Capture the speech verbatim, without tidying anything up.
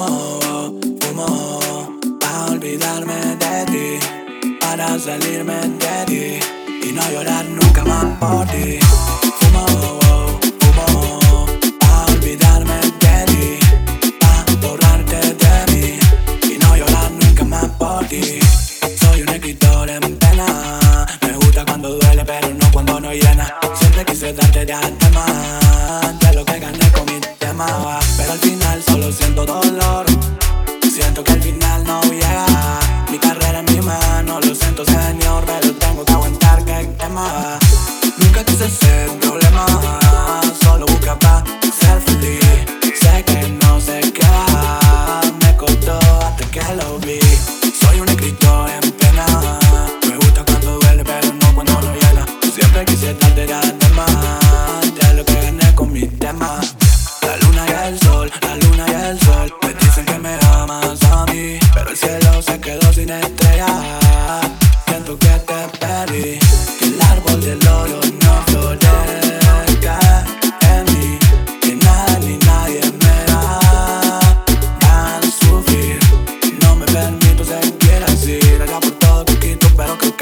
Fumo, fumo, para olvidarme de ti, para salirme de ti y no llorar nunca más por ti. Fumo, fumo, para olvidarme de ti, para borrarte de mí y no llorar nunca más por ti. Soy un escritor en pena, me gusta cuando duele pero no cuando no llena. Siempre quise darte de antemano de lo que gané con mi tema, pero al final solo siento dolor. Siento que al final no llega mi carrera en mi mano. Lo siento señor, pero tengo que aguantar que quema. Nunca quise ser un problema, solo buscaba ser feliz. Sé que no se queda, me costó hasta que lo vi. Soy un escritor en pena, me gusta cuando duele pero no cuando no llena. Siempre quise darte de más de lo que gané con mi tema. La luna y el sol, la luna y el sol me dicen que me amas a mí, pero el cielo se quedó sin estrellas. Siento que te perdí, que el árbol del oro no florezca en mí, que nada ni nadie me haga sufrir. No me permito seguir así, gracias por todo poquito, pero creo que